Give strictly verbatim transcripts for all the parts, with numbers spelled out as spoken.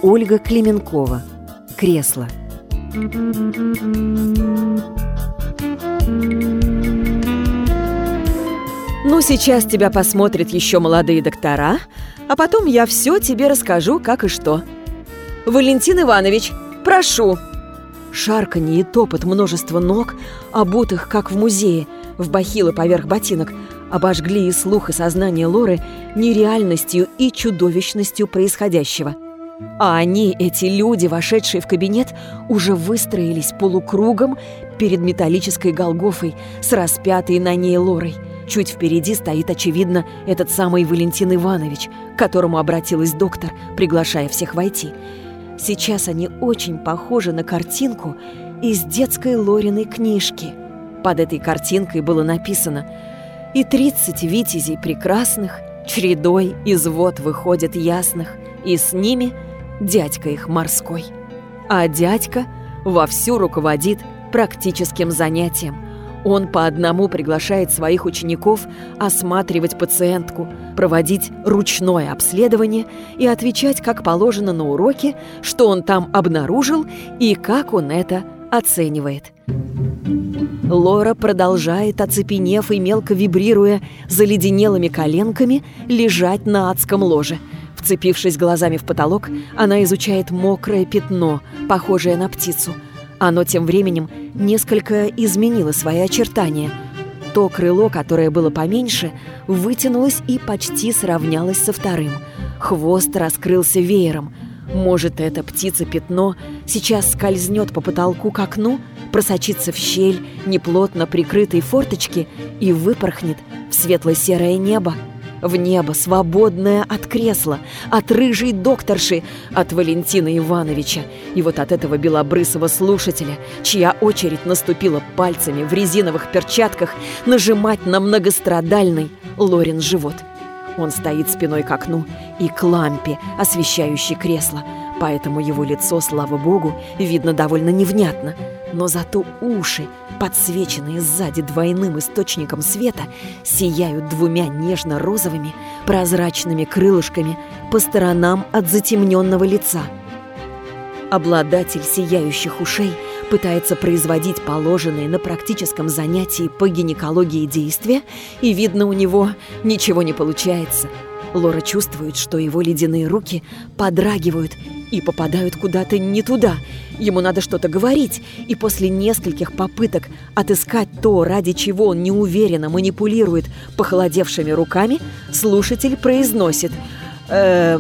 Ольга Клименкова. Кресло. Ну, сейчас тебя посмотрят еще молодые доктора, а потом я все тебе расскажу, как и что. Валентин Иванович, прошу. Шарканье и топот множества ног, обутых, как в музее, в бахилы поверх ботинок, обожгли и слух, и сознание Лоры нереальностью и чудовищностью происходящего. А они, эти люди, вошедшие в кабинет, уже выстроились полукругом перед металлической Голгофой с распятой на ней Лорой. Чуть впереди стоит, очевидно, этот самый Валентин Иванович, к которому обратилась доктор, приглашая всех войти. Сейчас они очень похожи на картинку из детской Лориной книжки. Под этой картинкой было написано: «И тридцать витязей прекрасных чередой из вод выходят ясных, и с ними дядька их морской». А дядька вовсю руководит практическим занятием. Он по одному приглашает своих учеников осматривать пациентку, проводить ручное обследование и отвечать, как положено на уроке, что он там обнаружил и как он это оценивает. Лора продолжает, оцепенев и мелко вибрируя заледенелыми коленками, лежать на адском ложе. Вцепившись глазами в потолок, она изучает мокрое пятно, похожее на птицу. Оно тем временем несколько изменило свои очертания. То крыло, которое было поменьше, вытянулось и почти сравнялось со вторым. Хвост раскрылся веером. Может, это птица-пятно сейчас скользнет по потолку к окну, просочится в щель неплотно прикрытой форточки и выпорхнет в светло-серое небо. В небо, свободное от кресла, от рыжей докторши, от Валентина Ивановича и вот от этого белобрысого слушателя, чья очередь наступила пальцами в резиновых перчатках нажимать на многострадальный Лорин живот. Он стоит спиной к окну и к лампе, освещающей кресло, поэтому его лицо, слава богу, видно довольно невнятно. Но зато уши, подсвеченные сзади двойным источником света, сияют двумя нежно-розовыми прозрачными крылышками по сторонам от затемненного лица. Обладатель сияющих ушей пытается производить положенные на практическом занятии по гинекологии действия, и, видно, у него ничего не получается. Лора чувствует, что его ледяные руки подрагивают и попадают куда-то не туда. Ему надо что-то говорить, и после нескольких попыток отыскать то, ради чего он неуверенно манипулирует похолодевшими руками, слушатель произносит: «Э,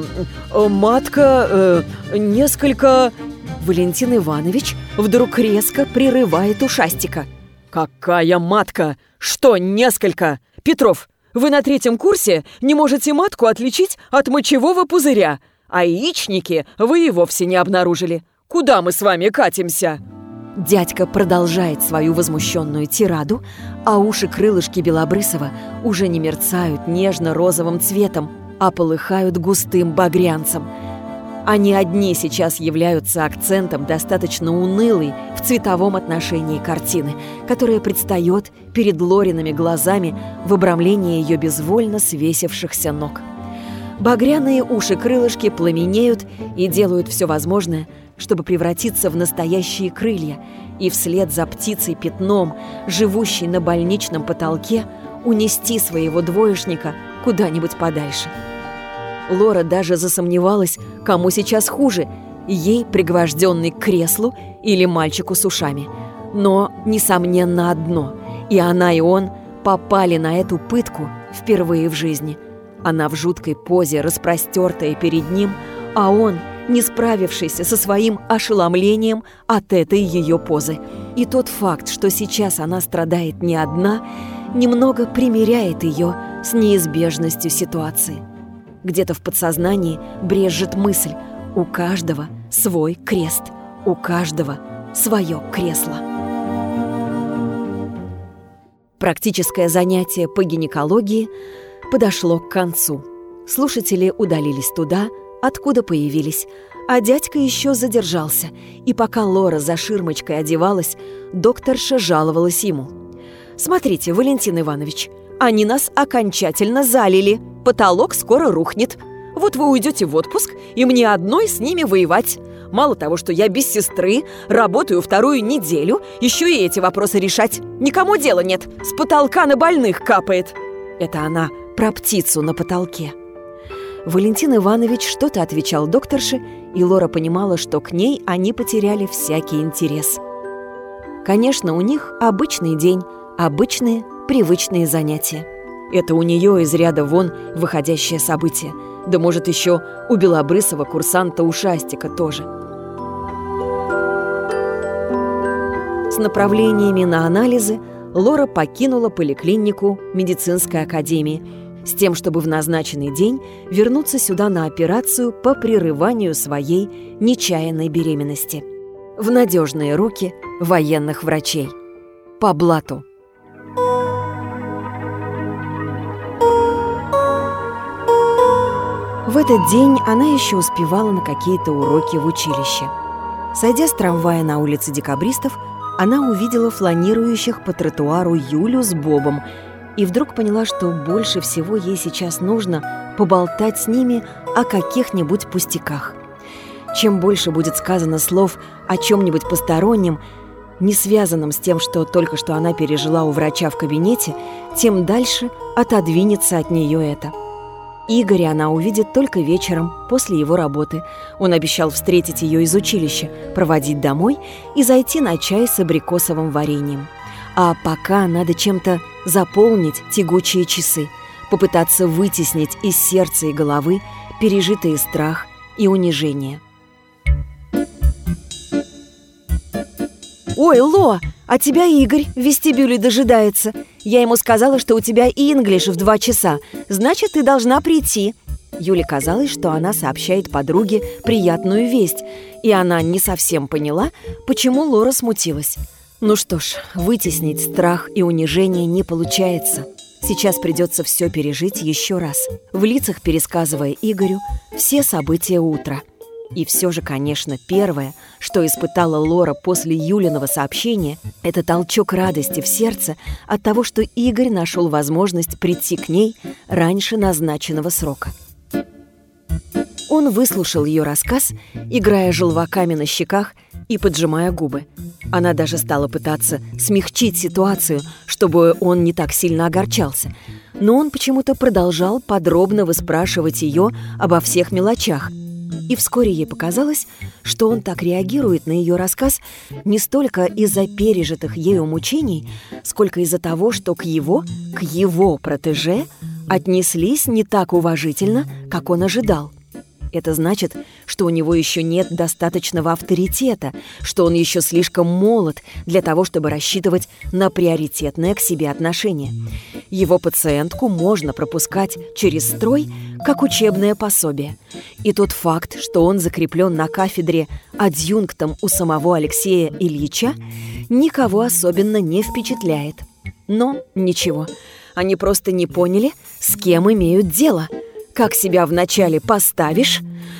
матка, э, несколько...» Валентин Иванович вдруг резко прерывает ушастика. «Какая матка? Что несколько? Петров, вы на третьем курсе не можете матку отличить от мочевого пузыря, а яичники вы и вовсе не обнаружили. Куда мы с вами катимся?» Дядька продолжает свою возмущенную тираду, а уши-крылышки Белобрысова уже не мерцают нежно-розовым цветом, а полыхают густым багрянцем. Они одни сейчас являются акцентом достаточно унылой в цветовом отношении картины, которая предстает перед Лориными глазами в обрамлении ее безвольно свесившихся ног. Багряные уши-крылышки пламенеют и делают все возможное, чтобы превратиться в настоящие крылья и вслед за птицей-пятном, живущей на больничном потолке, унести своего двоечника куда-нибудь подальше. Лора даже засомневалась, кому сейчас хуже – ей, пригвожденной к креслу, или мальчику с ушами. Но, несомненно, одно – и она, и он попали на эту пытку впервые в жизни. Она в жуткой позе, распростертая перед ним, а он, не справившийся со своим ошеломлением от этой ее позы. И тот факт, что сейчас она страдает не одна, немного примиряет ее с неизбежностью ситуации. Где-то в подсознании брежет мысль: у каждого свой крест, у каждого свое кресло. Практическое занятие по гинекологии подошло к концу. Слушатели удалились туда, откуда появились, а дядька еще задержался, и пока Лора за ширмочкой одевалась, докторша жаловалась ему: «Смотрите, Валентин Иванович, они нас окончательно залили, потолок скоро рухнет. Вот вы уйдете в отпуск, и мне одной с ними воевать. Мало того, что я без сестры, работаю вторую неделю, еще и эти вопросы решать. Никому дела нет, с потолка на больных капает». Это она про птицу на потолке. Валентин Иванович что-то отвечал докторше, и Лора понимала, что к ней они потеряли всякий интерес. Конечно, у них обычный день, обычные, привычные занятия. Это у нее из ряда вон выходящее событие. Да может, еще у белобрысого курсанта Ушастика тоже. С направлениями на анализы Лора покинула поликлинику медицинской академии с тем, чтобы в назначенный день вернуться сюда на операцию по прерыванию своей нечаянной беременности. В надежные руки военных врачей. По блату. В этот день она еще успевала на какие-то уроки в училище. Сойдя с трамвая на улице Декабристов, она увидела фланирующих по тротуару Юлю с Бобом и вдруг поняла, что больше всего ей сейчас нужно поболтать с ними о каких-нибудь пустяках. Чем больше будет сказано слов о чем-нибудь постороннем, не связанном с тем, что только что она пережила у врача в кабинете, тем дальше отодвинется от нее это. Игоря она увидит только вечером, после его работы. Он обещал встретить ее из училища, проводить домой и зайти на чай с абрикосовым вареньем. А пока надо чем-то заполнить тягучие часы, попытаться вытеснить из сердца и головы пережитый страх и унижение. «Ой, Ло, а тебя Игорь в вестибюле дожидается. Я ему сказала, что у тебя инглиш в два часа. Значит, ты должна прийти». Юле казалось, что она сообщает подруге приятную весть, и она не совсем поняла, почему Лора смутилась. Ну что ж, вытеснить страх и унижение не получается. Сейчас придется все пережить еще раз, в лицах пересказывая Игорю все события утра. И все же, конечно, первое, что испытала Лора после Юлиного сообщения, это толчок радости в сердце от того, что Игорь нашел возможность прийти к ней раньше назначенного срока. Он выслушал ее рассказ, играя желваками на щеках и поджимая губы. Она даже стала пытаться смягчить ситуацию, чтобы он не так сильно огорчался. Но он почему-то продолжал подробно выспрашивать ее обо всех мелочах. И вскоре ей показалось, что он так реагирует на ее рассказ не столько из-за пережитых ею мучений, сколько из-за того, что к его, к его протеже отнеслись не так уважительно, как он ожидал. Это значит, что у него еще нет достаточного авторитета, что он еще слишком молод для того, чтобы рассчитывать на приоритетное к себе отношение. Его пациентку можно пропускать через строй, как учебное пособие. И тот факт, что он закреплен на кафедре адъюнктом у самого Алексея Ильича, никого особенно не впечатляет. Но ничего, они просто не поняли, с кем имеют дело. Как себя вначале поставишь,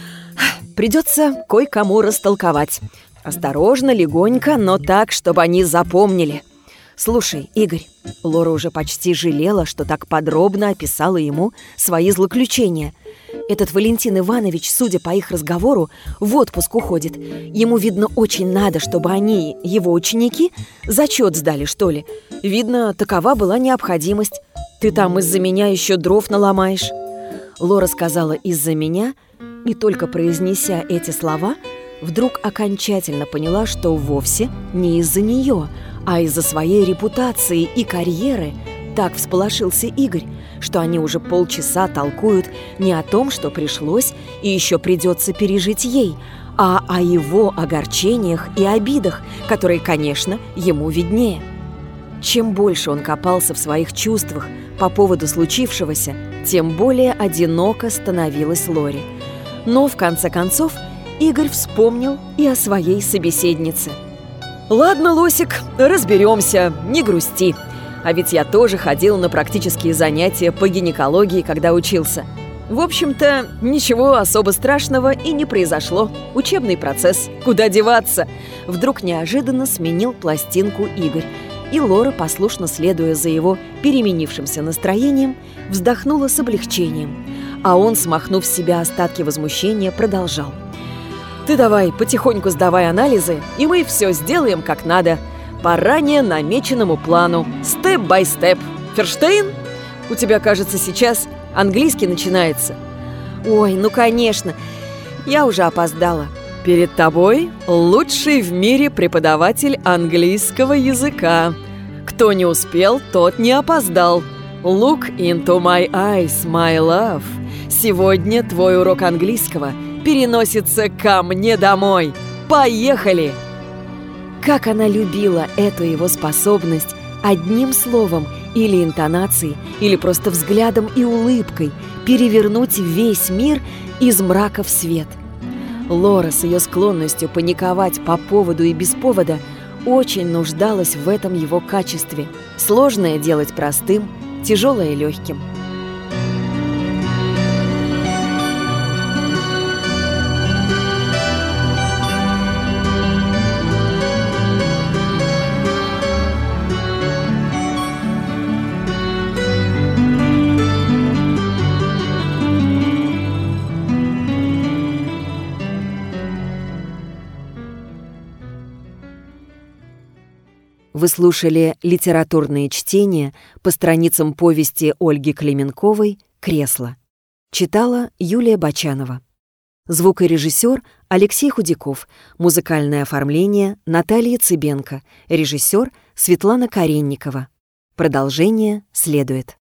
придется кое-кому растолковать. Осторожно, легонько, но так, чтобы они запомнили. «Слушай, Игорь», Лора уже почти жалела, что так подробно описала ему свои злоключения. «Этот Валентин Иванович, судя по их разговору, в отпуск уходит. Ему, видно, очень надо, чтобы они, его ученики, зачет сдали, что ли. Видно, такова была необходимость. Ты там из-за меня еще дров наломаешь». Лора сказала «из-за меня», и только произнеся эти слова, вдруг окончательно поняла, что вовсе не из-за нее, а из-за своей репутации и карьеры. Так всполошился Игорь, что они уже полчаса толкуют не о том, что пришлось и еще придется пережить ей, а о его огорчениях и обидах, которые, конечно, ему виднее. Чем больше он копался в своих чувствах по поводу случившегося, тем более одиноко становилась Лоре. Но, в конце концов, Игорь вспомнил и о своей собеседнице. «Ладно, Лосик, разберемся, не грусти. А ведь я тоже ходил на практические занятия по гинекологии, когда учился. В общем-то, ничего особо страшного и не произошло. Учебный процесс. Куда деваться?» Вдруг неожиданно сменил пластинку Игорь. И Лора, послушно следуя за его переменившимся настроением, вздохнула с облегчением. А он, смахнув с себя остатки возмущения, продолжал. «Ты давай потихоньку сдавай анализы, и мы все сделаем как надо, по ранее намеченному плану, степ-бай-степ. Ферштейн? У тебя, кажется, сейчас английский начинается». «Ой, ну конечно, я уже опоздала». «Перед тобой лучший в мире преподаватель английского языка. Кто не успел, тот не опоздал. Look into my eyes, my love. Сегодня твой урок английского переносится ко мне домой. Поехали!» Как она любила эту его способность одним словом или интонацией, или просто взглядом и улыбкой перевернуть весь мир из мрака в свет. Лора с ее склонностью паниковать по поводу и без повода очень нуждалась в этом его качестве. Сложное делать простым, тяжелое легким. Вы слушали литературные чтения по страницам повести Ольги Клименковой «Кресло». Читала Юлия Бочанова. Звукорежиссер Алексей Худяков. Музыкальное оформление Наталья Цыбенко. Режиссер Светлана Каренникова. Продолжение следует.